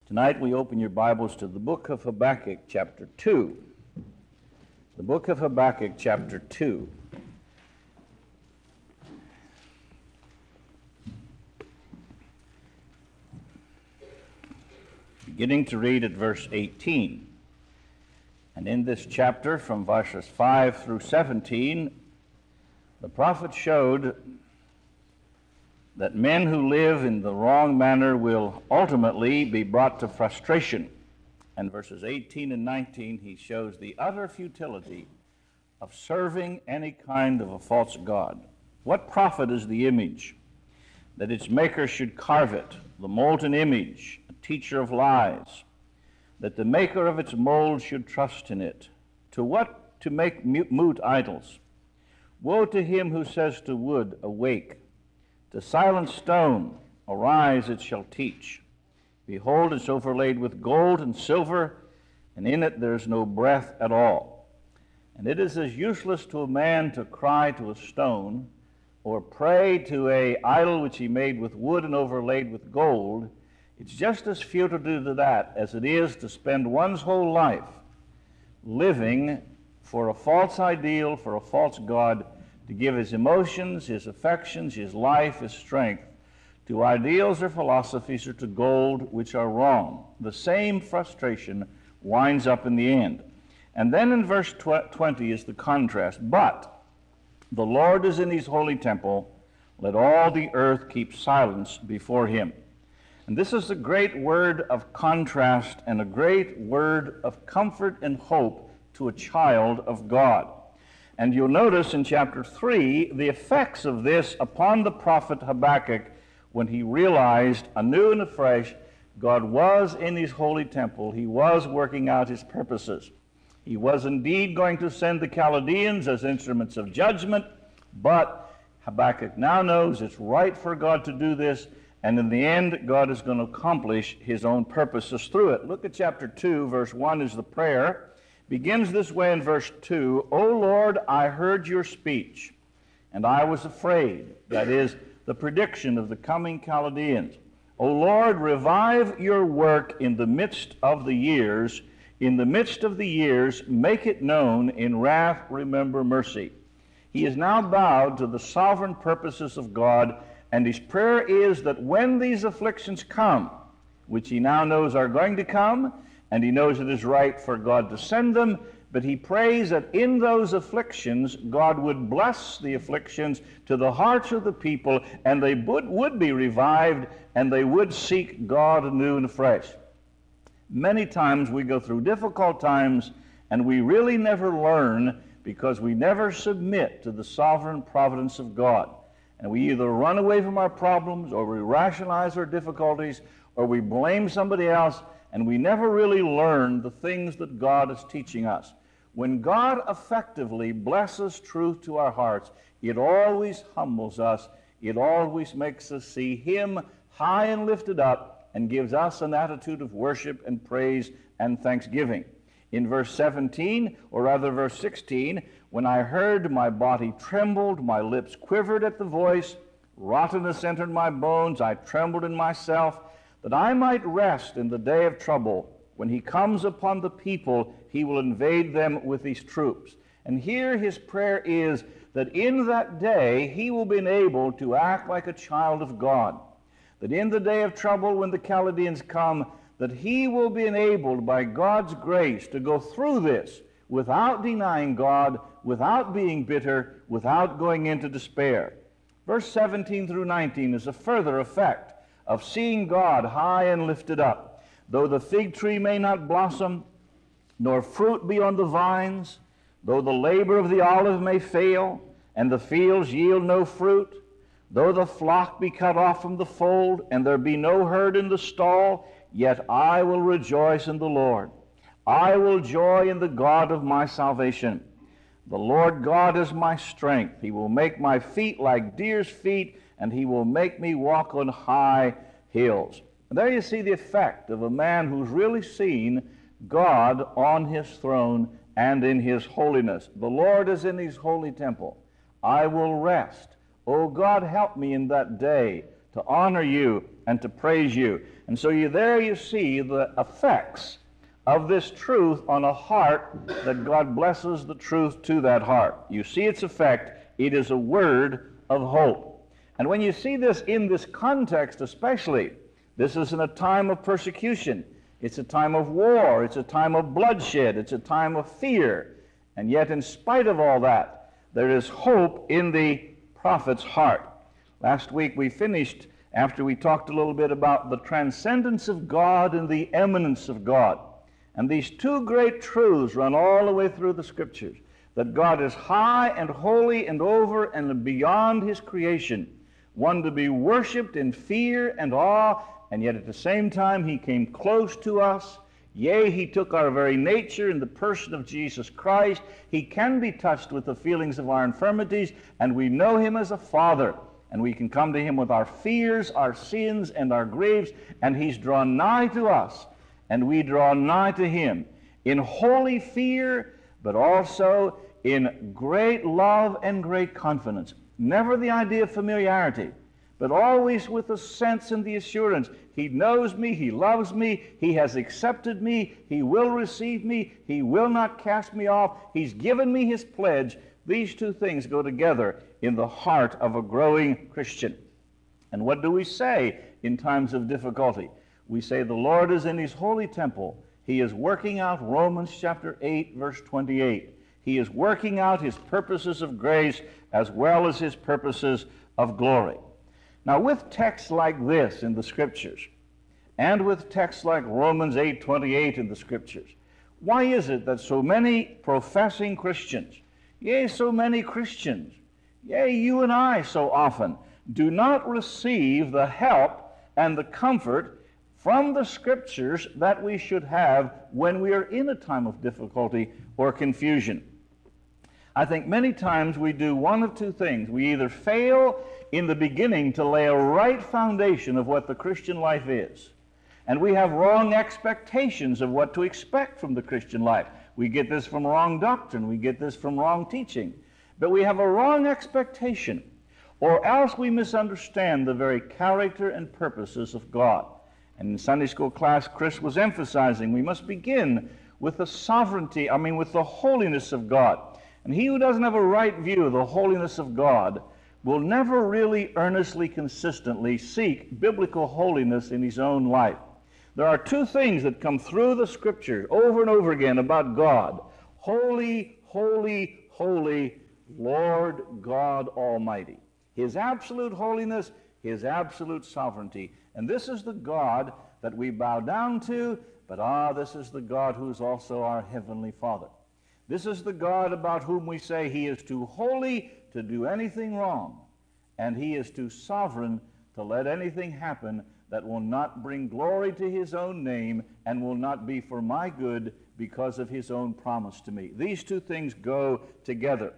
Tonight we open your Bibles to the book of Habakkuk, chapter 2. The book of Habakkuk, chapter 2. Beginning to read at verse 18. And in this chapter, from verses 5 through 17, the prophet showed that men who live in the wrong manner will ultimately be brought to frustration. And verses 18 and 19, he shows the utter futility of serving any kind of a false god. What profit is the image, that its maker should carve it, the molten image, a teacher of lies, that the maker of its mold should trust in it? To what to make mute idols? Woe to him who says to wood, awake, to silent stone, arise, it shall teach. Behold, it's overlaid with gold and silver, and in it there is no breath at all. And it is as useless to a man to cry to a stone, or pray to an idol which he made with wood and overlaid with gold. It's just as futile to do that as it is to spend one's whole life living for a false ideal, for a false god, to give his emotions, his affections, his life, his strength to ideals or philosophies or to gold which are wrong. The same frustration winds up in the end. And then in verse 20 is the contrast. But the Lord is in his holy temple. Let all the earth keep silence before him. And this is a great word of contrast and a great word of comfort and hope to a child of God. And you'll notice in chapter 3 the effects of this upon the prophet Habakkuk when he realized anew and afresh God was in his holy temple. He was working out his purposes. He was indeed going to send the Chaldeans as instruments of judgment, but Habakkuk now knows it's right for God to do this, and in the end God is going to accomplish his own purposes through it. Look at chapter 2, verse 1 is the prayer. Begins this way in verse 2, O Lord, I heard your speech, and I was afraid. That is the prediction of the coming Chaldeans. O Lord, revive your work in the midst of the years. In the midst of the years, make it known. In wrath, remember mercy. He is now bowed to the sovereign purposes of God, and his prayer is that when these afflictions come, which he now knows are going to come, and he knows it is right for God to send them, but he prays that in those afflictions, God would bless the afflictions to the hearts of the people, and they would be revived, and they would seek God anew and afresh. Many times we go through difficult times, and we really never learn because we never submit to the sovereign providence of God. And we either run away from our problems, or we rationalize our difficulties, or we blame somebody else, and we never really learn the things that God is teaching us. When God effectively blesses truth to our hearts, it always humbles us. It always makes us see him high and lifted up and gives us an attitude of worship and praise and thanksgiving. In verse 17, or rather verse 16, when I heard, my body trembled, my lips quivered at the voice, rottenness entered my bones, I trembled in myself, that I might rest in the day of trouble. When he comes upon the people, he will invade them with his troops. And here his prayer is that in that day he will be able to act like a child of God. That in the day of trouble, when the Chaldeans come, that he will be enabled by God's grace to go through this without denying God, without being bitter, without going into despair. Verse 17 through 19 is a further effect of seeing God high and lifted up. Though the fig tree may not blossom, nor fruit be on the vines, though the labor of the olive may fail, and the fields yield no fruit, though the flock be cut off from the fold, and there be no herd in the stall, yet I will rejoice in the Lord. I will joy in the God of my salvation. The Lord God is my strength. He will make my feet like deer's feet, and he will make me walk on high hills. And there you see the effect of a man who's really seen God on his throne and in his holiness. The Lord is in his holy temple. I will rest. Oh God, help me in that day to honor you and to praise you. And so there you see the effects of this truth on a heart that God blesses the truth to that heart. You see its effect. It is a word of hope. And when you see this in this context especially, this is in a time of persecution. It's a time of war. It's a time of bloodshed. It's a time of fear. And yet in spite of all that, there is hope in the prophet's heart. Last week we finished after we talked a little bit about the transcendence of God and the eminence of God. And these two great truths run all the way through the Scriptures, that God is high and holy and over and beyond his creation, one to be worshipped in fear and awe, and yet at the same time he came close to us. Yea, he took our very nature in the person of Jesus Christ. He can be touched with the feelings of our infirmities, and we know him as a Father. And we can come to him with our fears, our sins, and our griefs, and he's drawn nigh to us, and we draw nigh to him in holy fear, but also in great love and great confidence. Never the idea of familiarity, but always with the sense and the assurance. He knows me, he loves me, he has accepted me, he will receive me, he will not cast me off, he's given me his pledge. These two things go together in the heart of a growing Christian. And what do we say in times of difficulty? We say the Lord is in his holy temple. He is working out Romans chapter 8, verse 28. He is working out his purposes of grace as well as his purposes of glory. Now, with texts like this in the Scriptures, and with texts like Romans 8:28 in the Scriptures, why is it that so many professing Christians, yea, so many Christians, yea, you and I so often, do not receive the help and the comfort from the Scriptures that we should have when we are in a time of difficulty or confusion? I think many times we do one of two things. We either fail in the beginning to lay a right foundation of what the Christian life is, and we have wrong expectations of what to expect from the Christian life. We get this from wrong doctrine. We get this from wrong teaching. But we have a wrong expectation, or else we misunderstand the very character and purposes of God. And in Sunday school class, Chris was emphasizing we must begin with the sovereignty, with the holiness of God. And he who doesn't have a right view of the holiness of God will never really earnestly, consistently seek biblical holiness in his own life. There are two things that come through the Scripture over and over again about God. Holy, holy, holy, Lord God Almighty. His absolute holiness, his absolute sovereignty. And this is the God that we bow down to, but this is the God who is also our Heavenly Father. This is the God about whom we say he is too holy to do anything wrong, and he is too sovereign to let anything happen that will not bring glory to his own name and will not be for my good because of his own promise to me. These two things go together.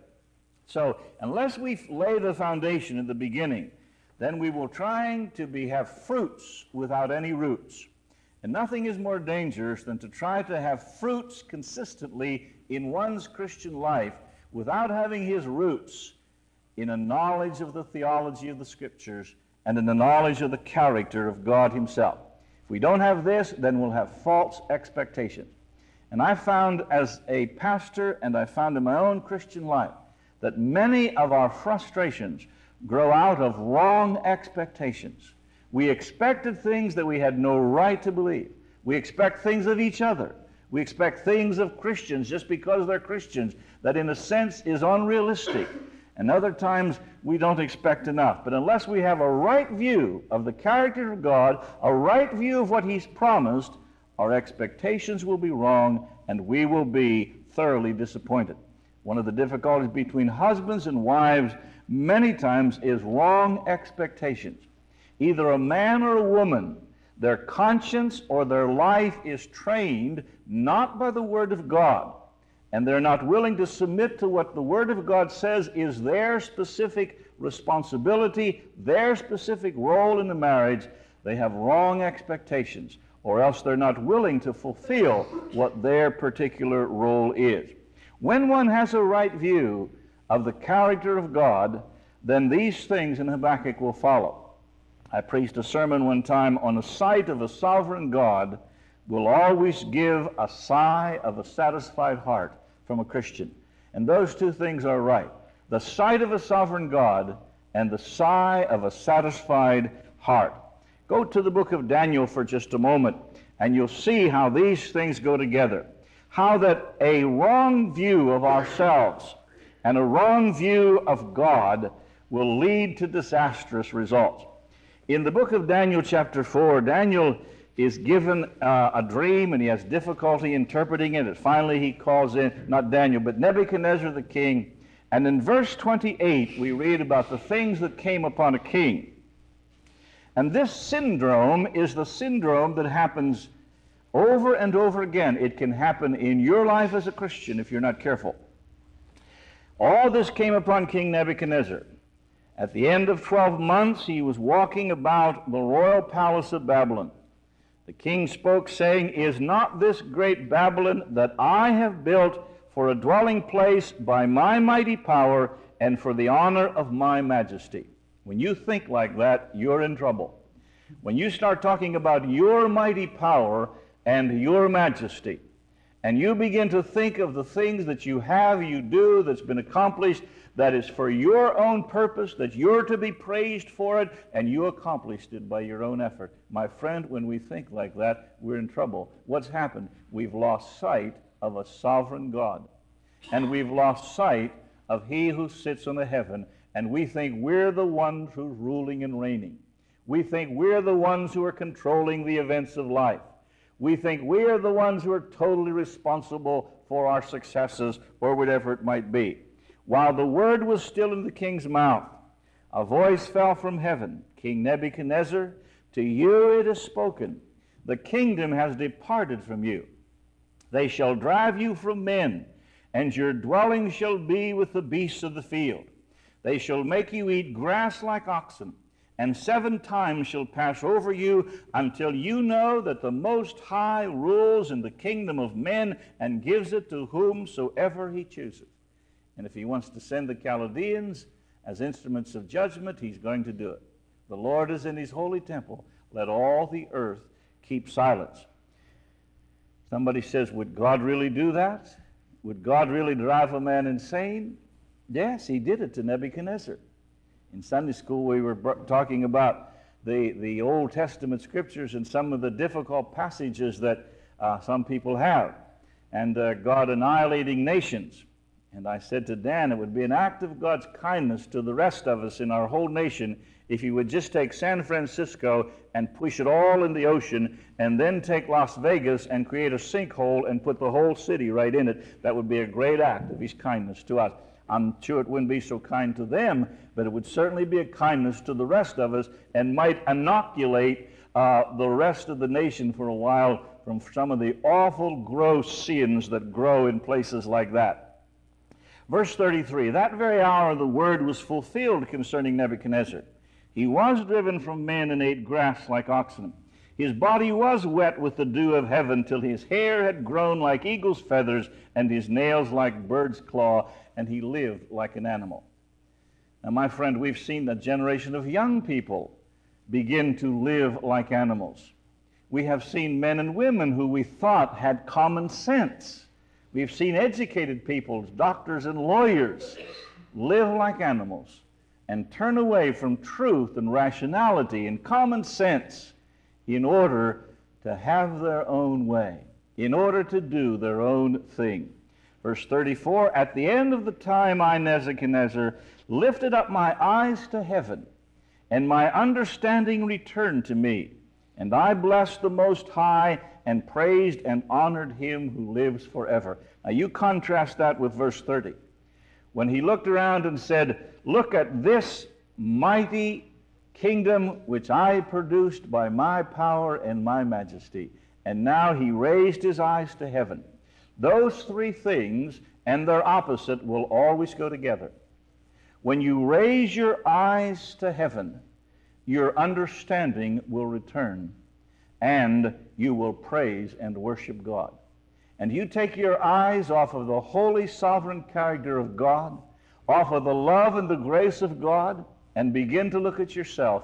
So unless we lay the foundation in the beginning, then we will have fruits without any roots. And nothing is more dangerous than to try to have fruits consistently in one's Christian life without having his roots in a knowledge of the theology of the Scriptures and in the knowledge of the character of God himself. If we don't have this, then we'll have false expectations. And I found as a pastor, and I found in my own Christian life, that many of our frustrations grow out of wrong expectations. We expected things that we had no right to believe. We expect things of each other. We expect things of Christians just because they're Christians that in a sense is unrealistic. And other times we don't expect enough. But unless we have a right view of the character of God, a right view of what he's promised, our expectations will be wrong and we will be thoroughly disappointed. One of the difficulties between husbands and wives many times is wrong expectations. Either a man or a woman, their conscience or their life is trained not by the Word of God, and they're not willing to submit to what the Word of God says is their specific responsibility, their specific role in the marriage. They have wrong expectations, or else they're not willing to fulfill what their particular role is. When one has a right view of the character of God, then these things in Habakkuk will follow. I preached a sermon one time on the sight of a sovereign God will always give a sigh of a satisfied heart from a Christian. And those two things are right. The sight of a sovereign God and the sigh of a satisfied heart. Go to the book of Daniel for just a moment, and you'll see how these things go together. How that a wrong view of ourselves and a wrong view of God will lead to disastrous results. In the book of Daniel chapter 4, Daniel is given a dream, and he has difficulty interpreting it. And finally he calls in, not Daniel, but Nebuchadnezzar the king. And in verse 28, we read about the things that came upon a king. And this syndrome is the syndrome that happens over and over again. It can happen in your life as a Christian if you're not careful. All this came upon King Nebuchadnezzar. At the end of 12 months, he was walking about the royal palace of Babylon. The king spoke, saying, "Is not this great Babylon that I have built for a dwelling place by my mighty power and for the honor of my majesty?" When you think like that, you're in trouble. When you start talking about your mighty power and your majesty, and you begin to think of the things that you have, you do, that's been accomplished, that is for your own purpose, that you're to be praised for it, and you accomplished it by your own effort. My friend, when we think like that, we're in trouble. What's happened? We've lost sight of a sovereign God, and we've lost sight of He who sits in the heaven, and we think we're the ones who's ruling and reigning. We think we're the ones who are controlling the events of life. We think we're the ones who are totally responsible for our successes or whatever it might be. While the word was still in the king's mouth, a voice fell from heaven. "King Nebuchadnezzar, to you it is spoken. The kingdom has departed from you. They shall drive you from men, and your dwelling shall be with the beasts of the field. They shall make you eat grass like oxen, and 7 times shall pass over you until you know that the Most High rules in the kingdom of men and gives it to whomsoever He chooses." And if He wants to send the Chaldeans as instruments of judgment, He's going to do it. The Lord is in His holy temple. Let all the earth keep silence. Somebody says, would God really do that? Would God really drive a man insane? Yes, He did it to Nebuchadnezzar. In Sunday school, we were talking about the Old Testament scriptures and some of the difficult passages that some people have, and God annihilating nations. And I said to Dan, it would be an act of God's kindness to the rest of us in our whole nation if He would just take San Francisco and push it all in the ocean, and then take Las Vegas and create a sinkhole and put the whole city right in it. That would be a great act of His kindness to us. I'm sure it wouldn't be so kind to them, but it would certainly be a kindness to the rest of us and might inoculate the rest of the nation for a while from some of the awful, gross sins that grow in places like that. Verse 33, that very hour the word was fulfilled concerning Nebuchadnezzar. He was driven from men and ate grass like oxen. His body was wet with the dew of heaven till his hair had grown like eagle's feathers and his nails like bird's claw, and he lived like an animal. Now, my friend, we've seen a generation of young people begin to live like animals. We have seen men and women who we thought had common sense. We've seen educated people, doctors and lawyers, live like animals and turn away from truth and rationality and common sense in order to have their own way, in order to do their own thing. Verse 34, at the end of the time I, Nebuchadnezzar, lifted up my eyes to heaven, and my understanding returned to me, and I blessed the Most High and praised and honored Him who lives forever. Now you contrast that with verse 30. When he looked around and said, look at this mighty kingdom which I produced by my power and my majesty. And now he raised his eyes to heaven. Those three things and their opposite will always go together. When you raise your eyes to heaven, your understanding will return, and you will praise and worship God. And you take your eyes off of the holy, sovereign character of God, off of the love and the grace of God, and begin to look at yourself,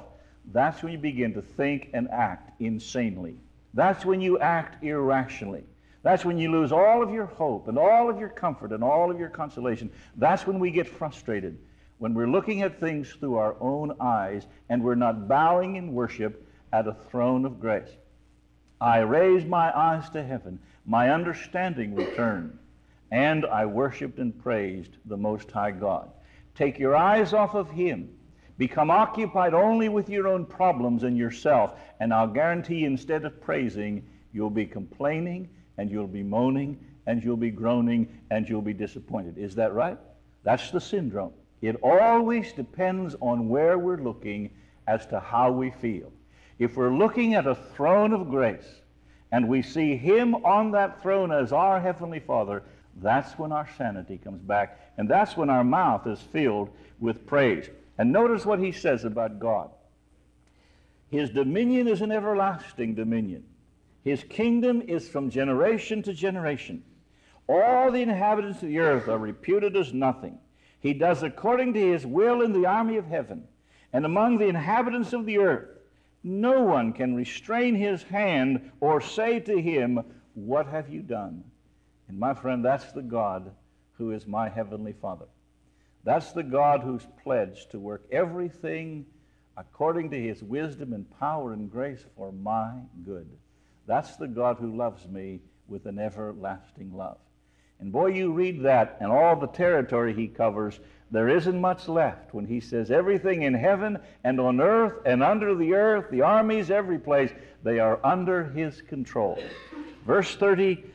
that's when you begin to think and act insanely. That's when you act irrationally. That's when you lose all of your hope and all of your comfort and all of your consolation. That's when we get frustrated, when we're looking at things through our own eyes and we're not bowing in worship at a throne of grace. I raised my eyes to heaven, my understanding returned, and I worshiped and praised the Most High God. Take your eyes off of Him. Become occupied only with your own problems and yourself, and I'll guarantee instead of praising, you'll be complaining, and you'll be moaning, and you'll be groaning, and you'll be disappointed. Is that right? That's the syndrome. It always depends on where we're looking as to how we feel. If we're looking at a throne of grace, and we see Him on that throne as our Heavenly Father, that's when our sanity comes back, and that's when our mouth is filled with praise. And notice what he says about God. His dominion is an everlasting dominion. His kingdom is from generation to generation. All the inhabitants of the earth are reputed as nothing. He does according to His will in the army of heaven. And among the inhabitants of the earth, no one can restrain His hand or say to Him, "What have you done?" And my friend, that's the God who is my Heavenly Father. That's the God who's pledged to work everything according to His wisdom and power and grace for my good. That's the God who loves me with an everlasting love. And boy, you read that and all the territory He covers, there isn't much left when He says everything in heaven and on earth and under the earth, the armies, every place, they are under His control. Verse 36,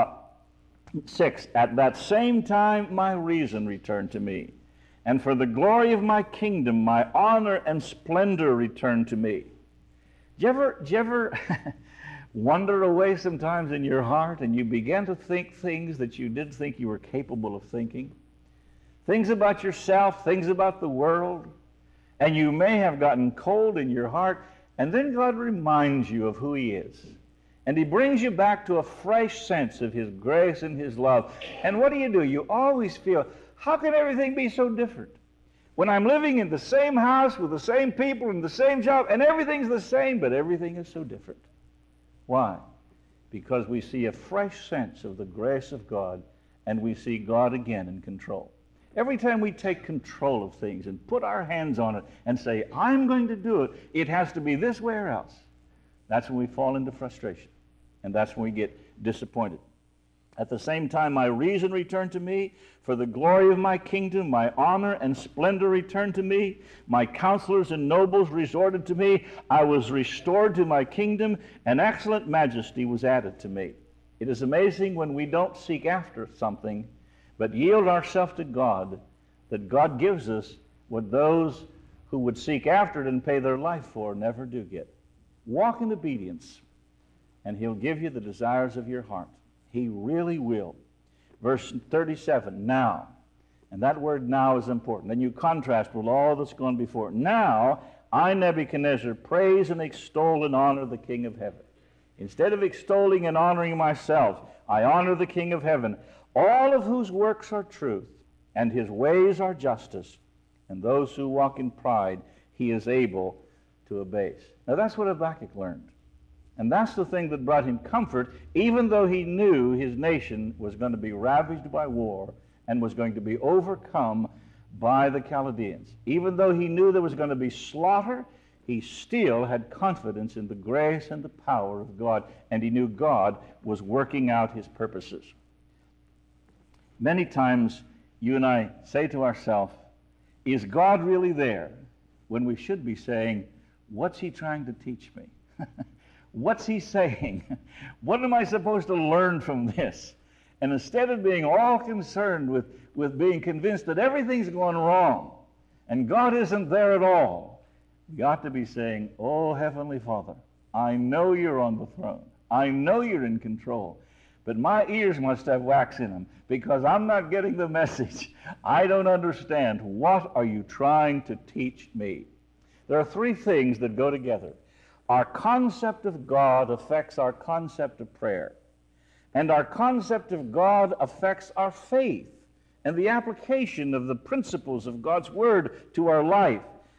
at that same time my reason returned to me, and for the glory of my kingdom my honor and splendor returned to me. Do you ever wander away sometimes in your heart and you begin to think things that you didn't think you were capable of thinking? Things about yourself, things about the world, and you may have gotten cold in your heart, and then God reminds you of who He is. And He brings you back to a fresh sense of His grace and His love. And what do? You always feel, how can everything be so different? When I'm living in the same house with the same people and the same job, and everything's the same, but everything is so different. Why? Because we see a fresh sense of the grace of God, and we see God again in control. Every time we take control of things and put our hands on it and say, I'm going to do it, it has to be this way or else. That's when we fall into frustration, and that's when we get disappointed. At the same time, my reason returned to me. For the glory of my kingdom, my honor and splendor returned to me. My counselors and nobles resorted to me. I was restored to my kingdom, and excellent majesty was added to me. It is amazing when we don't seek after something, but yield ourselves to God, that God gives us what those who would seek after it and pay their life for never do get. Walk in obedience, and He'll give you the desires of your heart. He really will. Verse 37, now. And that word now is important. Then you contrast with all that's gone before. Now, I, Nebuchadnezzar, praise and extol and honor the King of heaven. Instead of extolling and honoring myself, I honor the King of heaven, all of whose works are truth, and His ways are justice, and those who walk in pride He is able to abase. Now that's what Habakkuk learned. And that's the thing that brought him comfort, even though he knew his nation was going to be ravaged by war and was going to be overcome by the Chaldeans. Even though he knew there was going to be slaughter, he still had confidence in the grace and the power of God, and he knew God was working out His purposes. Many times you and I say to ourselves, is God really there? When we should be saying, what's He trying to teach me? What's He saying? What am I supposed to learn from this? And instead of being all concerned with being convinced that everything's going wrong and God isn't there at all, we ought to be saying, oh, Heavenly Father, I know You're on the throne. I know You're in control. But my ears must have wax in them because I'm not getting the message. I don't understand. What are You trying to teach me? There are three things that go together. Our concept of God affects our concept of prayer. And our concept of God affects our faith and the application of the principles of God's Word to our life.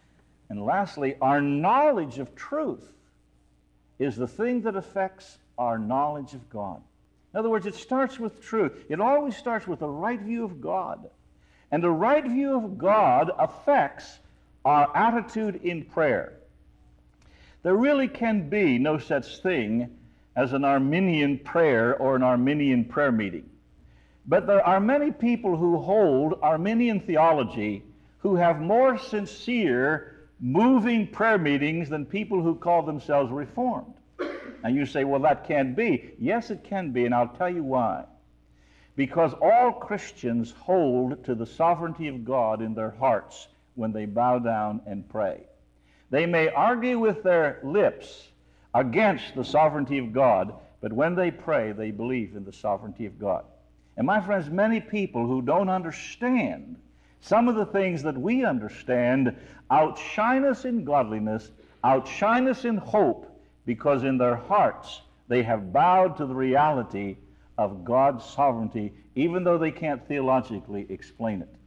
And lastly, our knowledge of truth is the thing that affects our knowledge of God. In other words, it starts with truth. It always starts with a right view of God. And a right view of God affects our attitude in prayer. There really can be no such thing as an Arminian prayer or an Arminian prayer meeting. But there are many people who hold Arminian theology who have more sincere, moving prayer meetings than people who call themselves Reformed. And you say, well, that can't be. Yes, it can be, and I'll tell you why. Because all Christians hold to the sovereignty of God in their hearts when they bow down and pray. They may argue with their lips against the sovereignty of God, but when they pray, they believe in the sovereignty of God. And my friends, many people who don't understand some of the things that we understand outshine us in godliness, outshine us in hope, because in their hearts they have bowed to the reality of God's sovereignty, even though they can't theologically explain it.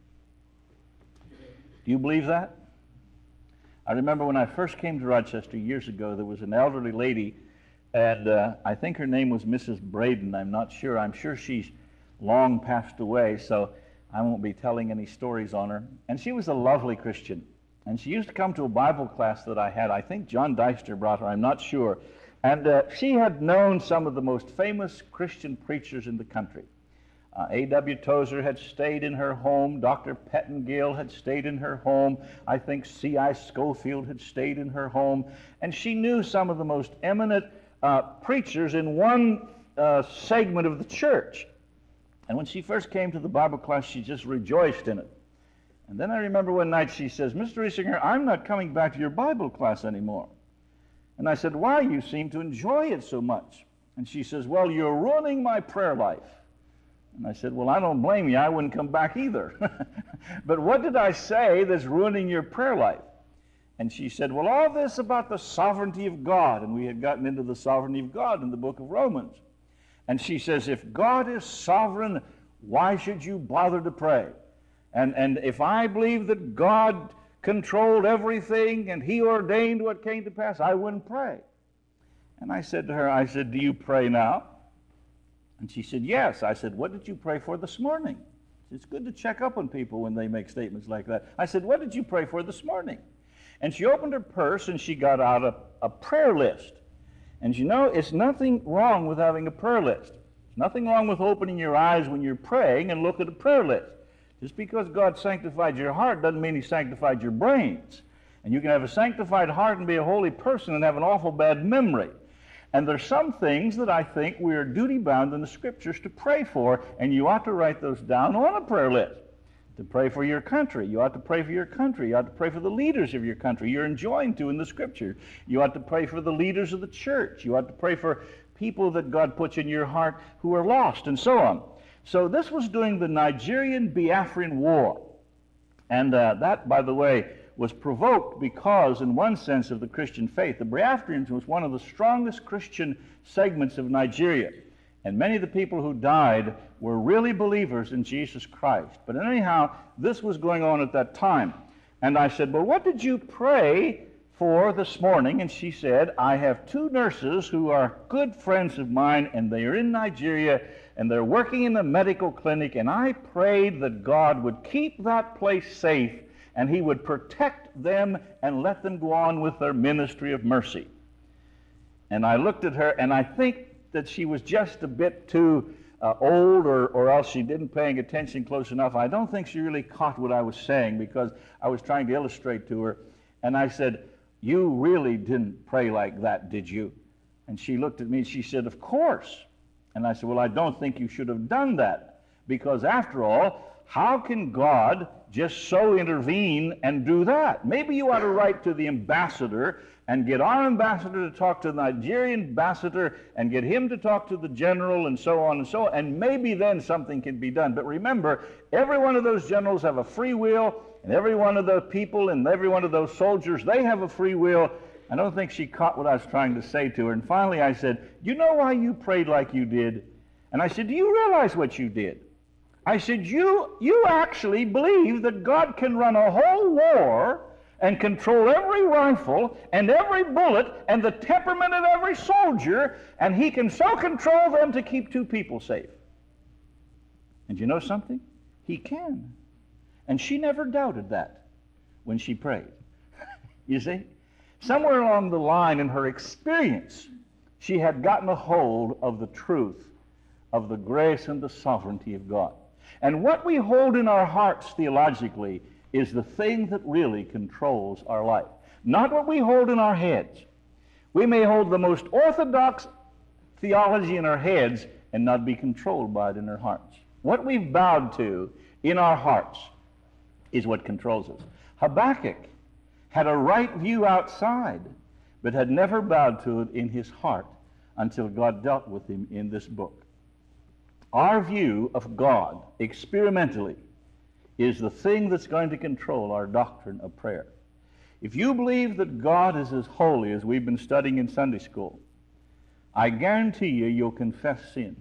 Do you believe that? I remember when I first came to Rochester years ago, there was an elderly lady, and I think her name was Mrs. Braden. I'm not sure. I'm sure she's long passed away, so I won't be telling any stories on her. And she was a lovely Christian. And she used to come to a Bible class that I had. I think John Deister brought her, I'm not sure. And she had known some of the most famous Christian preachers in the country. A.W. Tozer had stayed in her home. Dr. Pettengill had stayed in her home. I think C.I. Schofield had stayed in her home. And she knew some of the most eminent preachers in one segment of the church. And when she first came to the Bible class, she just rejoiced in it. And then I remember one night she says, Mr. Riesinger, I'm not coming back to your Bible class anymore. And I said, why? You seem to enjoy it so much. And she says, well, you're ruining my prayer life. And I said, well, I don't blame you. I wouldn't come back either. But what did I say that's ruining your prayer life? And she said, well, all this about the sovereignty of God. And we had gotten into the sovereignty of God in the book of Romans. And she says, if God is sovereign, why should you bother to pray? And if I believe that God controlled everything and he ordained what came to pass, I wouldn't pray. And I said to her, do you pray now? And she said, yes. I said, what did you pray for this morning? It's good to check up on people when they make statements like that. I said, what did you pray for this morning? And she opened her purse and she got out a prayer list. And you know, it's nothing wrong with having a prayer list. There's nothing wrong with opening your eyes when you're praying and look at a prayer list. Just because God sanctified your heart doesn't mean he sanctified your brains. And you can have a sanctified heart and be a holy person and have an awful bad memory. And there's some things that I think we are duty-bound in the Scriptures to pray for, and you ought to write those down on a prayer list. To pray for your country. You ought to pray for your country. You ought to pray for the leaders of your country. You're enjoined to in the Scripture. You ought to pray for the leaders of the church. You ought to pray for people that God puts in your heart who are lost, and so on. So this was during the Nigerian-Biafran War. And that, by the way, was provoked because, in one sense, of the Christian faith. The Biafrans was one of the strongest Christian segments of Nigeria. And many of the people who died were really believers in Jesus Christ. But anyhow, this was going on at that time. And I said, well, what did you pray for this morning? And she said, I have two nurses who are good friends of mine, and they are in Nigeria, and they're working in a medical clinic, and I prayed that God would keep that place safe, and he would protect them and let them go on with their ministry of mercy. And I looked at her, and I think that she was just a bit too old, or else she didn't paying attention close enough. I don't think she really caught what I was saying, because I was trying to illustrate to her. And I said, you really didn't pray like that, did you? And she looked at me and she said, of course. And I said, well, I don't think you should have done that, because after all, how can God just so intervene and do that? Maybe you ought to write to the ambassador and get our ambassador to talk to the Nigerian ambassador and get him to talk to the general and so on, and maybe then something can be done. But remember, every one of those generals have a free will, and every one of those people and every one of those soldiers, they have a free will. I don't think she caught what I was trying to say to her. And finally I said, you know why you prayed like you did? And I said, do you realize what you did? I said, you actually believe that God can run a whole war and control every rifle and every bullet and the temperament of every soldier, and he can so control them to keep 2 people safe. And you know something? He can. And she never doubted that when she prayed. You see? Somewhere along the line in her experience, she had gotten a hold of the truth of the grace and the sovereignty of God. And what we hold in our hearts theologically is the thing that really controls our life, not what we hold in our heads. We may hold the most orthodox theology in our heads and not be controlled by it in our hearts. What we've bowed to in our hearts is what controls us. Habakkuk had a right view outside, but had never bowed to it in his heart until God dealt with him in this book. Our view of God, experimentally, is the thing that's going to control our doctrine of prayer. If you believe that God is as holy as we've been studying in Sunday school, I guarantee you you'll confess sin.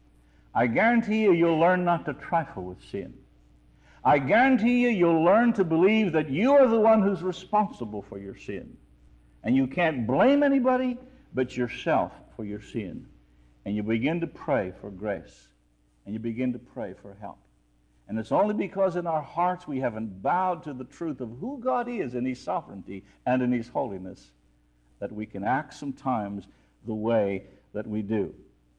I guarantee you you'll learn not to trifle with sin. I guarantee you you'll learn to believe that you are the one who's responsible for your sin. And you can't blame anybody but yourself for your sin. And you begin to pray for grace. And you begin to pray for help. And it's only because in our hearts we haven't bowed to the truth of who God is in His sovereignty and in His holiness that we can act sometimes the way that we do.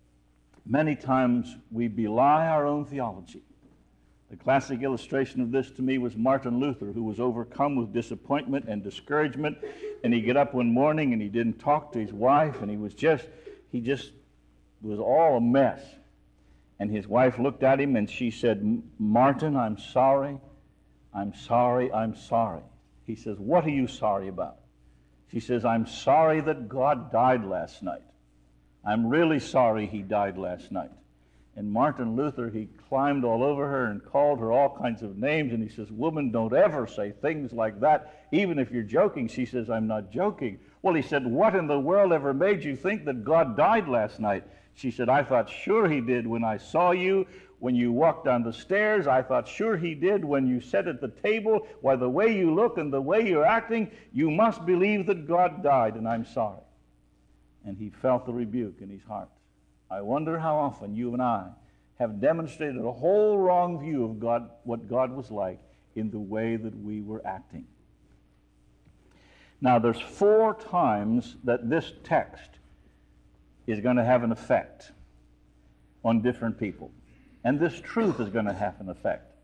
Many times we belie our own theology. The classic illustration of this to me was Martin Luther, who was overcome with disappointment and discouragement, and he'd get up one morning and he didn't talk to his wife, and he just was all a mess. And his wife looked at him and she said, "Martin, I'm sorry, I'm sorry, I'm sorry." He says, "What are you sorry about?" She says, "I'm sorry that God died last night. I'm really sorry He died last night." And Martin Luther, he climbed all over her and called her all kinds of names, and he says, "Woman, don't ever say things like that, even if you're joking." She says, "I'm not joking." Well, he said, "What in the world ever made you think that God died last night?" She said, "I thought sure He did when I saw you, when you walked down the stairs. I thought sure He did when you sat at the table. Why, the way you look and the way you're acting, you must believe that God died, and I'm sorry." And he felt the rebuke in his heart. I wonder how often you and I have demonstrated a whole wrong view of God, what God was like, in the way that we were acting. Now, there's 4 times that this text is going to have an effect on different people. And this truth is going to have an effect.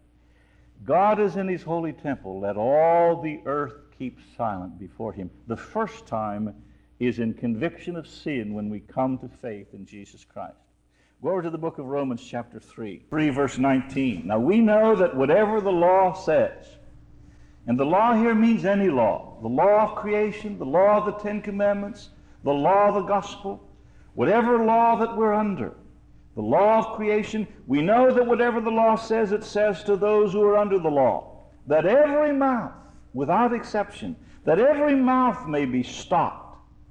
God is in His holy temple. Let all the earth keep silent before Him. The first time is in conviction of sin when we come to faith in Jesus Christ. Go over to the book of Romans chapter 3 verse 19. Now we know that whatever the law says, and the law here means any law, the law of creation, the law of the 10 Commandments, the law of the gospel, whatever law that we're under, the law of creation, we know that whatever the law says, it says to those who are under the law, that every mouth, without exception, that every mouth may be stopped,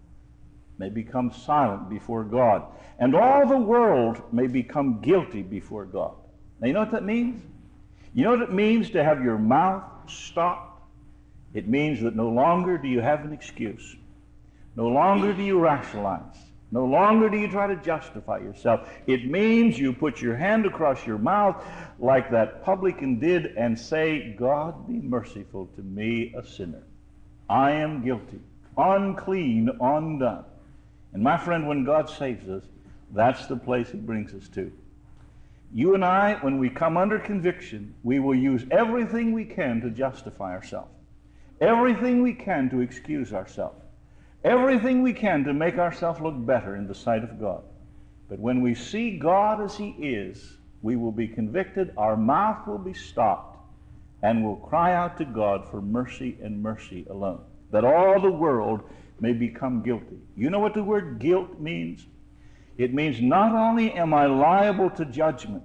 may become silent before God, and all the world may become guilty before God. Now, you know what that means? You know what it means to have your mouth stopped? It means that no longer do you have an excuse. No longer do you rationalize. No longer do you try to justify yourself. It means you put your hand across your mouth like that publican did and say, "God, be merciful to me, a sinner. I am guilty, unclean, undone." And my friend, when God saves us, that's the place He brings us to. You and I, when we come under conviction, we will use everything we can to justify ourselves, everything we can to excuse ourselves, everything we can to make ourselves look better in the sight of God. But when we see God as He is, we will be convicted, our mouth will be stopped, and we'll cry out to God for mercy and mercy alone, that all the world may become guilty. You know what the word guilt means? It means not only am I liable to judgment,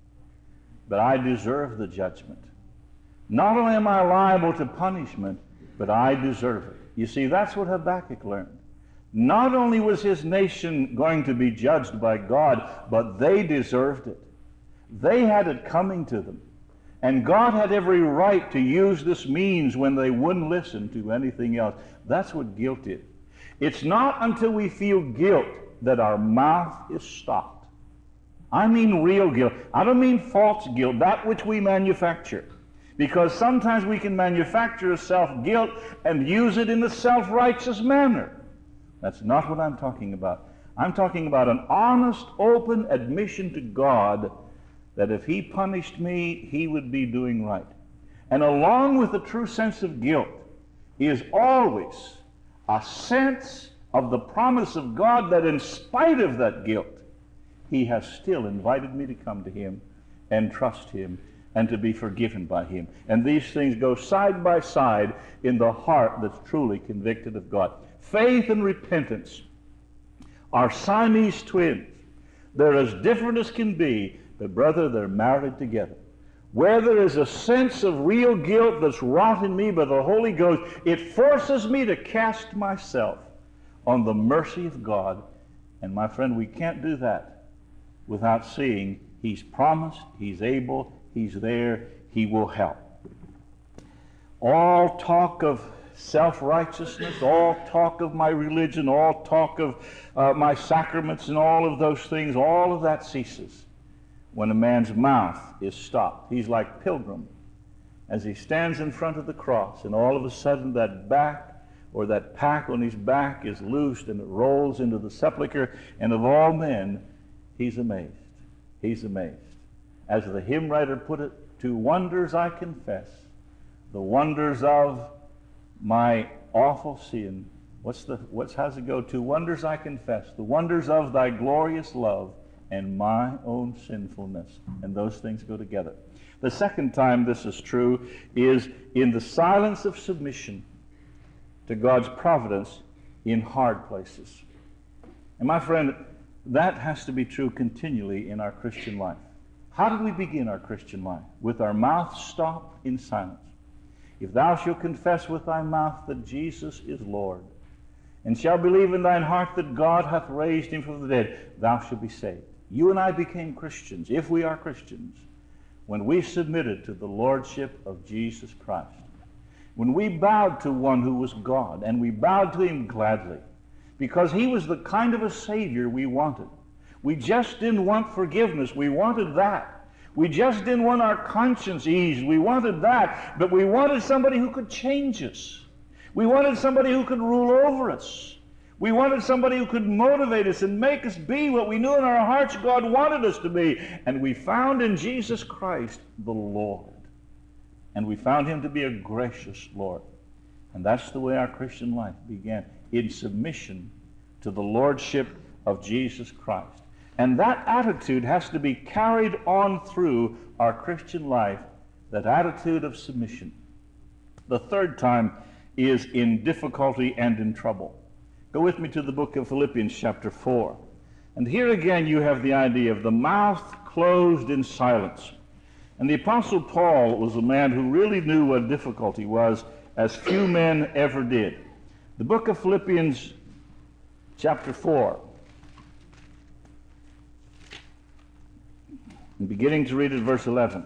but I deserve the judgment. Not only am I liable to punishment, but I deserve it. You see, that's what Habakkuk learned. Not only was his nation going to be judged by God, but they deserved it. They had it coming to them. And God had every right to use this means when they wouldn't listen to anything else. That's what guilt is. It's not until we feel guilt that our mouth is stopped. I mean real guilt. I don't mean false guilt, that which we manufacture. Because sometimes we can manufacture self-guilt and use it in a self-righteous manner. That's not what I'm talking about. I'm talking about an honest, open admission to God that if He punished me, He would be doing right. And along with the true sense of guilt is always a sense of the promise of God that in spite of that guilt, He has still invited me to come to Him and trust Him and to be forgiven by Him. And these things go side by side in the heart that's truly convicted of God. Faith and repentance are Siamese twins. They're as different as can be, but brother, they're married together. Where there is a sense of real guilt that's wrought in me by the Holy Ghost, it forces me to cast myself on the mercy of God. And my friend, we can't do that without seeing He's promised, He's able, He's there, He will help. All talk of self-righteousness, all talk of my religion, all talk of my sacraments and all of those things, all of that ceases when a man's mouth is stopped. He's like Pilgrim as he stands in front of the cross, and all of a sudden that back or that pack on his back is loosed and it rolls into the sepulchre, and of all men, he's amazed. He's amazed. As the hymn writer put it, to wonders I confess, the wonders of my awful sin. How's it go? To wonders I confess, the wonders of thy glorious love and my own sinfulness. And those things go together. The second time this is true is in the silence of submission to God's providence in hard places. And my friend, that has to be true continually in our Christian life. How do we begin our Christian life? With our mouth stopped in silence. If thou shalt confess with thy mouth that Jesus is Lord, and shalt believe in thine heart that God hath raised him from the dead, thou shalt be saved. You and I became Christians, if we are Christians, when we submitted to the lordship of Jesus Christ. When we bowed to one who was God, and we bowed to him gladly, because he was the kind of a Savior we wanted. We just didn't want forgiveness. We wanted that. We just didn't want our conscience eased. We wanted that. But we wanted somebody who could change us. We wanted somebody who could rule over us. We wanted somebody who could motivate us and make us be what we knew in our hearts God wanted us to be. And we found in Jesus Christ the Lord. And we found him to be a gracious Lord. And that's the way our Christian life began, in submission to the lordship of Jesus Christ. And that attitude has to be carried on through our Christian life, that attitude of submission. The third time is in difficulty and in trouble. Go with me to the book of Philippians chapter 4. And here again you have the idea of the mouth closed in silence. And the Apostle Paul was a man who really knew what difficulty was, as few men ever did. The book of Philippians chapter 4. And beginning to read at verse 11.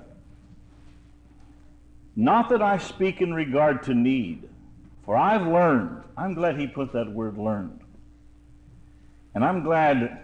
Not that I speak in regard to need, for I've learned. I'm glad he put that word learned. And I'm glad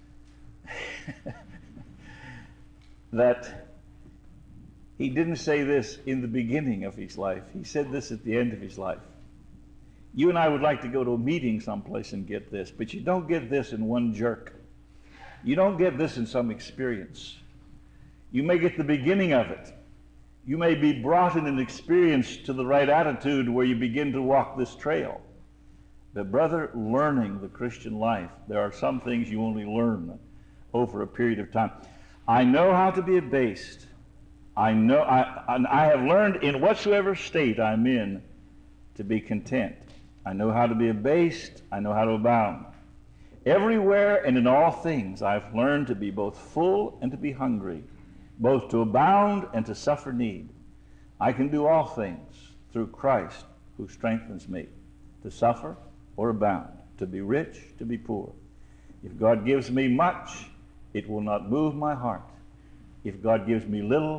that he didn't say this in the beginning of his life. He said this at the end of his life. You and I would like to go to a meeting someplace and get this, but you don't get this in one jerk. You don't get this in some experience. You may get the beginning of it. You may be brought in an experience to the right attitude where you begin to walk this trail. But brother, learning the Christian life, there are some things you only learn over a period of time. I know how to be abased. I have learned in whatsoever state I'm in to be content. I know how to be abased. I know how to abound. Everywhere and in all things I've learned to be both full and to be hungry, both to abound and to suffer need. I can do all things through Christ who strengthens me, to suffer or abound, to be rich, to be poor. If God gives me much, it will not move my heart. If God gives me little,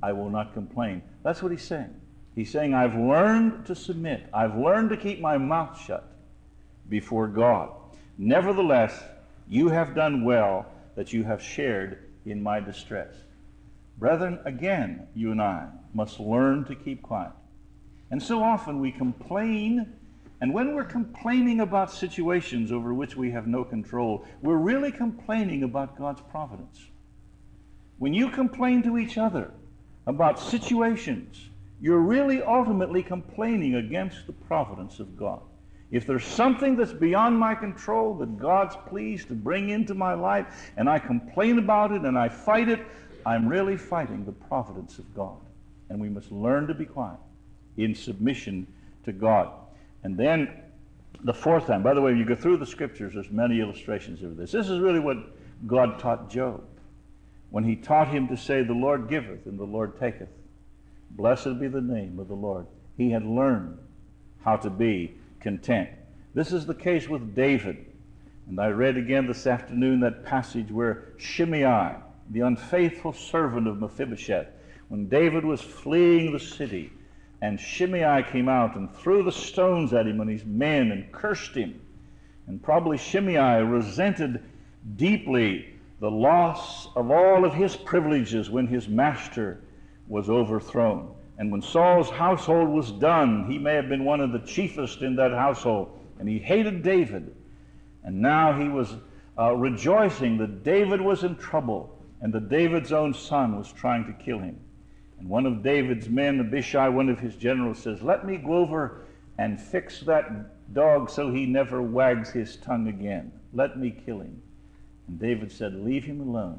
I will not complain. That's what he's saying. He's saying, I've learned to submit. I've learned to keep my mouth shut before God. Nevertheless, you have done well that you have shared in my distress. Brethren, again, you and I must learn to keep quiet. And so often we complain, and when we're complaining about situations over which we have no control, we're really complaining about God's providence. When you complain to each other about situations, you're really ultimately complaining against the providence of God. If there's something that's beyond my control that God's pleased to bring into my life, and I complain about it and I fight it, I'm really fighting the providence of God. And we must learn to be quiet in submission to God. And then the fourth time, by the way, when you go through the scriptures, there's many illustrations of this. This is really what God taught Job when he taught him to say, the Lord giveth and the Lord taketh. Blessed be the name of the Lord. He had learned how to be content. This is the case with David. And I read again this afternoon that passage where Shimei, the unfaithful servant of Mephibosheth, when David was fleeing the city, and Shimei came out and threw the stones at him and his men and cursed him. And probably Shimei resented deeply the loss of all of his privileges when his master was overthrown. And when Saul's household was done, he may have been one of the chiefest in that household, and he hated David. And now he was rejoicing that David was in trouble and that David's own son was trying to kill him. And one of David's men, Abishai, one of his generals, says, let me go over and fix that dog so he never wags his tongue again. Let me kill him. And David said, leave him alone.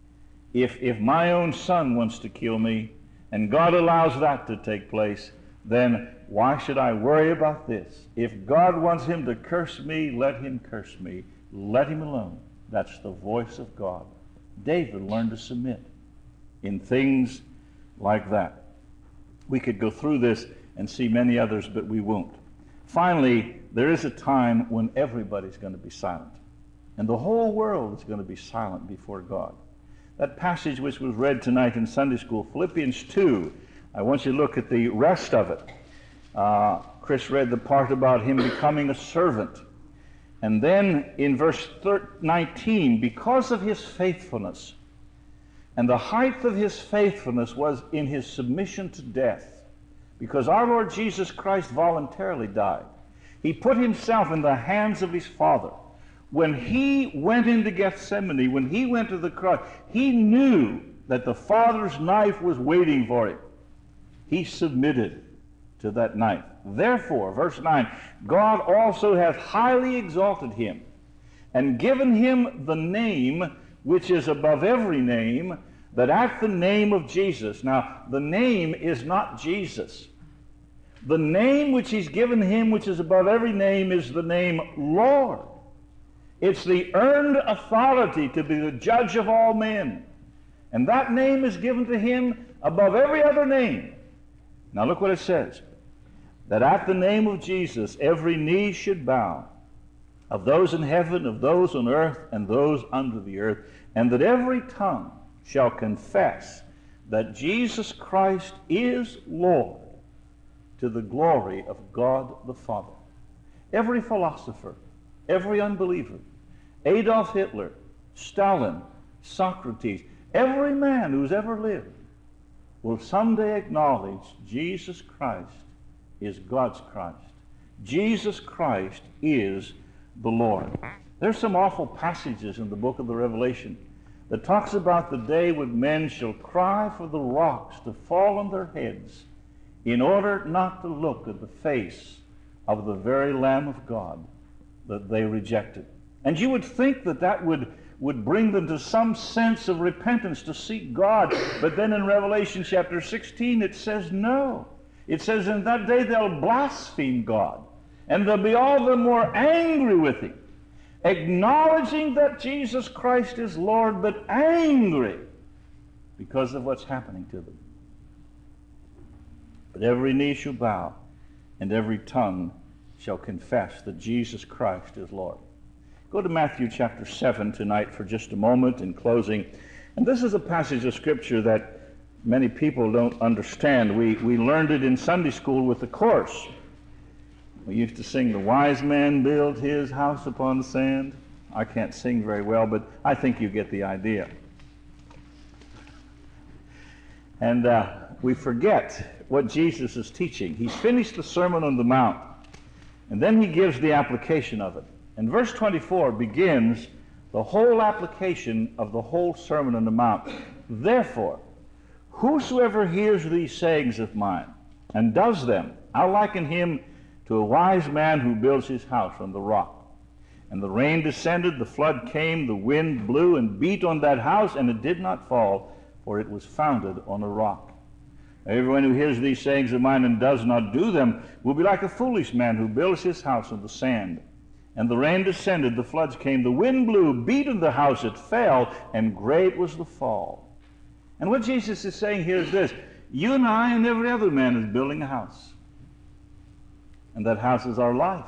If my own son wants to kill me, and God allows that to take place, then why should I worry about this? If God wants him to curse me, let him curse me. Let him alone. That's the voice of God. David learned to submit in things like that. We could go through this and see many others, but we won't. Finally, there is a time when everybody's going to be silent, and the whole world is going to be silent before God. That passage which was read tonight in Sunday school, Philippians 2, I want you to look at the rest of it. Chris read the part about him becoming a servant. And then in verse 19, because of his faithfulness, and the height of his faithfulness was in his submission to death, because our Lord Jesus Christ voluntarily died. He put himself in the hands of his Father. When he went into Gethsemane, when he went to the cross, he knew that the Father's knife was waiting for him. He submitted to that knife. Therefore, verse 9, God also hath highly exalted him, and given him the name which is above every name, that at the name of Jesus. Now, the name is not Jesus. The name which he's given him, which is above every name, is the name Lord. It's the earned authority to be the judge of all men. And that name is given to him above every other name. Now look what it says. That at the name of Jesus every knee should bow, of those in heaven, of those on earth, and those under the earth, and that every tongue shall confess that Jesus Christ is Lord, to the glory of God the Father. Every philosopher, every unbeliever, Adolf Hitler, Stalin, Socrates, every man who's ever lived will someday acknowledge Jesus Christ is God's Christ. Jesus Christ is the Lord. There's some awful passages in the book of the Revelation that talks about the day when men shall cry for the rocks to fall on their heads in order not to look at the face of the very Lamb of God that they rejected. And you would think that that would bring them to some sense of repentance to seek God. But then in Revelation chapter 16 it says no. It says in that day they'll blaspheme God, and they'll be all the more angry with him, acknowledging that Jesus Christ is Lord, but angry because of what's happening to them. But every knee shall bow, and every tongue shall confess that Jesus Christ is Lord. Go to Matthew chapter 7 tonight for just a moment in closing. And this is a passage of Scripture that many people don't understand. We learned it in Sunday school with the chorus. We used to sing, "The wise man built his house upon the sand." I can't sing very well, but I think you get the idea. And we forget what Jesus is teaching. He's finished the Sermon on the Mount, and then he gives the application of it. And verse 24 begins the whole application of the whole Sermon on the Mount. "Therefore, whosoever hears these sayings of mine and does them, I'll liken him to a wise man who builds his house on the rock. And the rain descended, the flood came, the wind blew and beat on that house, and it did not fall, for it was founded on a rock. Everyone who hears these sayings of mine and does not do them will be like a foolish man who builds his house on the sand. And the rain descended, the floods came, the wind blew, beat on the house, it fell, and great was the fall." And what Jesus is saying here is this: you and I and every other man is building a house. And that house is our life.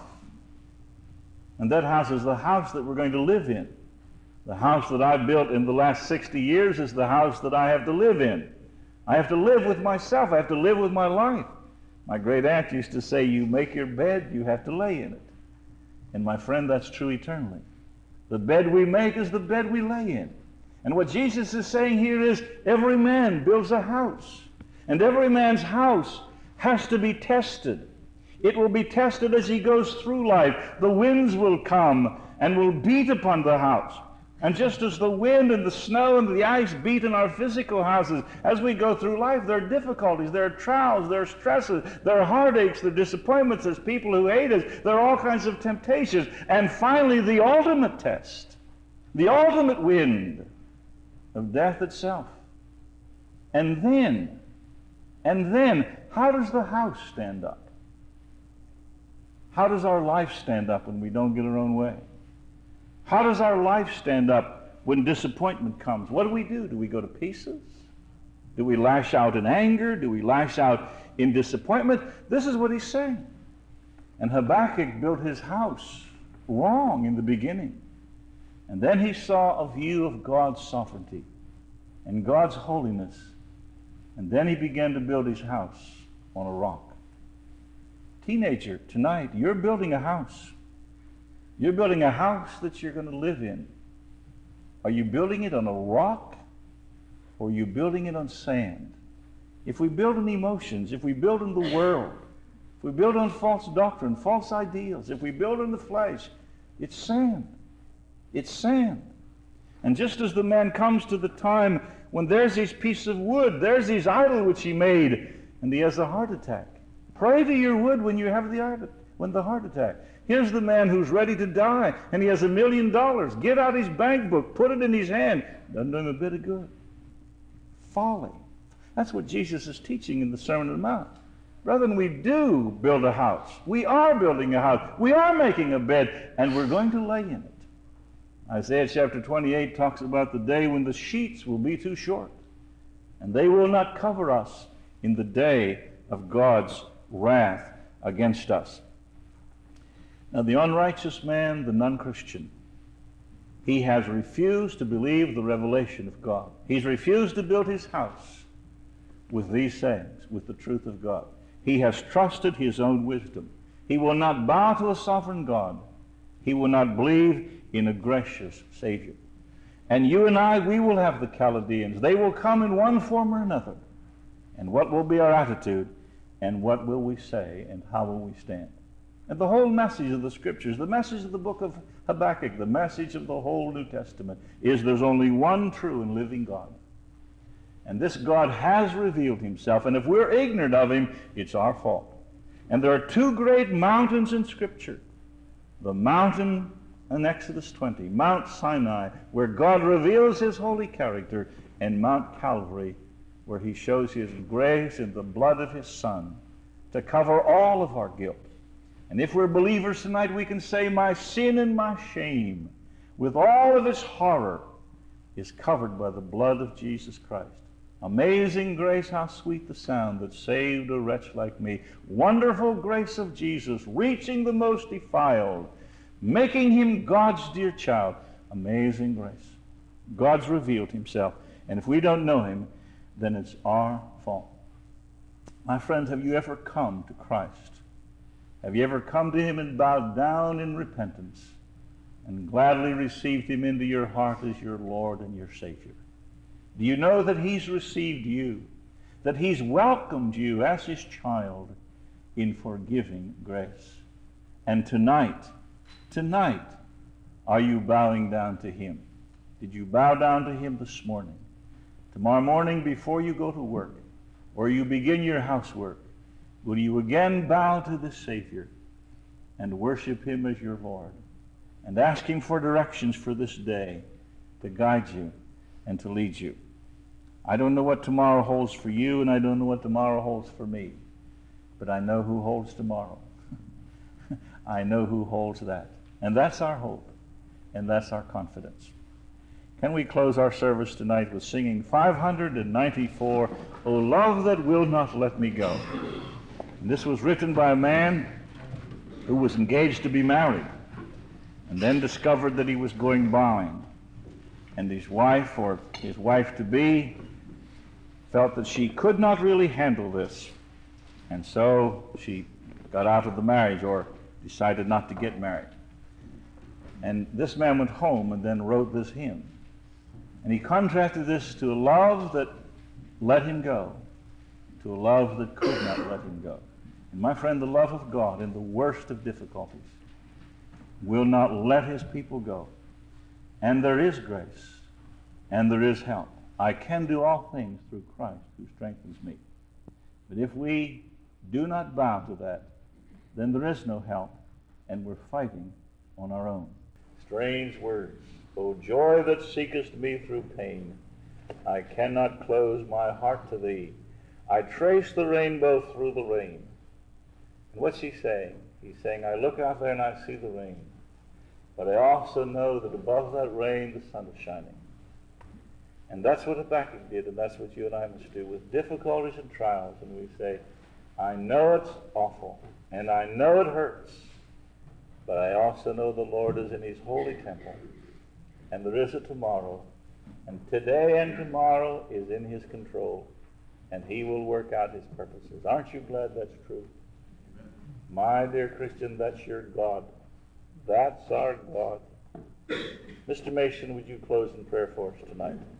And that house is the house that we're going to live in. The house that I built in the last 60 years is the house that I have to live in. I have to live with myself. I have to live with my life. My great aunt used to say, "You make your bed, you have to lay in it." And my friend, that's true eternally. The bed we make is the bed we lay in. And what Jesus is saying here is every man builds a house. And every man's house has to be tested. It will be tested as he goes through life. The winds will come and will beat upon the house. And just as the wind and the snow and the ice beat in our physical houses, as we go through life, there are difficulties, there are trials, there are stresses, there are heartaches, there are disappointments, there's people who hate us, there are all kinds of temptations. And finally, the ultimate test, the ultimate wind of death itself. And then, how does the house stand up? How does our life stand up when we don't get our own way? How does our life stand up when disappointment comes? What do? Do we go to pieces? Do we lash out in anger? Do we lash out in disappointment? This is what he's saying. And Habakkuk built his house wrong in the beginning. And then he saw a view of God's sovereignty and God's holiness. And then he began to build his house on a rock. Teenager, tonight, you're building a house. You're building a house that you're going to live in. Are you building it on a rock, or are you building it on sand? If we build on emotions, if we build on the world, if we build on false doctrine, false ideals, if we build on the flesh, it's sand. It's sand. And just as the man comes to the time when there's his piece of wood, there's his idol which he made, and he has a heart attack. Pray to your wood when you have the heart attack. Here's the man who's ready to die, and he has $1 million. Get out his bank book, put it in his hand. Doesn't do him a bit of good. Folly. That's what Jesus is teaching in the Sermon on the Mount. Brethren, we do build a house. We are building a house. We are making a bed, and we're going to lay in it. Isaiah chapter 28 talks about the day when the sheets will be too short, and they will not cover us in the day of God's wrath against us. Now, the unrighteous man, the non-Christian, he has refused to believe the revelation of God. He's refused to build his house with these sayings, with the truth of God. He has trusted his own wisdom. He will not bow to a sovereign God. He will not believe in a gracious Savior. And you and I, we will have the Chaldeans. They will come in one form or another. And what will be our attitude? And what will we say? And how will we stand? And the whole message of the Scriptures, the message of the book of Habakkuk, the message of the whole New Testament is there's only one true and living God. And this God has revealed himself. And if we're ignorant of him, it's our fault. And there are two great mountains in Scripture. The mountain in Exodus 20, Mount Sinai, where God reveals his holy character, and Mount Calvary, where he shows his grace in the blood of his Son to cover all of our guilt. And if we're believers tonight, we can say, my sin and my shame, with all of its horror, is covered by the blood of Jesus Christ. Amazing grace, how sweet the sound that saved a wretch like me. Wonderful grace of Jesus, reaching the most defiled, making him God's dear child. Amazing grace. God's revealed himself. And if we don't know him, then it's our fault. My friends, have you ever come to Christ? Have you ever come to him and bowed down in repentance and gladly received him into your heart as your Lord and your Savior? Do you know that he's received you, that he's welcomed you as his child in forgiving grace? And tonight, are you bowing down to him? Did you bow down to him this morning? Tomorrow morning before you go to work or you begin your housework, will you again bow to the Savior and worship him as your Lord and ask him for directions for this day to guide you and to lead you? I don't know what tomorrow holds for you, and I don't know what tomorrow holds for me, but I know who holds tomorrow. I know who holds that. And that's our hope, and that's our confidence. Can we close our service tonight with singing 594, "O Love That Will Not Let Me Go"? And this was written by a man who was engaged to be married and then discovered that he was going blind. And his wife, or his wife-to-be, felt that she could not really handle this. And so she got out of the marriage, or decided not to get married. And this man went home and then wrote this hymn. And he contrasted this to a love that let him go, to a love that could not let him go. And my friend, the love of God in the worst of difficulties will not let his people go. And there is grace, and there is help. I can do all things through Christ who strengthens me. But if we do not bow to that, then there is no help, and we're fighting on our own. Strange words. O joy that seekest me through pain, I cannot close my heart to thee. I trace the rainbow through the rain. And what's he saying? He's saying, I look out there and I see the rain, but I also know that above that rain the sun is shining. And that's what Habakkuk did, and that's what you and I must do with difficulties and trials. And we say, I know it's awful, and I know it hurts, but I also know the Lord is in his holy temple, and there is a tomorrow, and today and tomorrow is in his control, and he will work out his purposes. Aren't you glad that's true? Amen. My dear Christian, that's your God. That's our God. Mr. Mason, would you close in prayer for us tonight?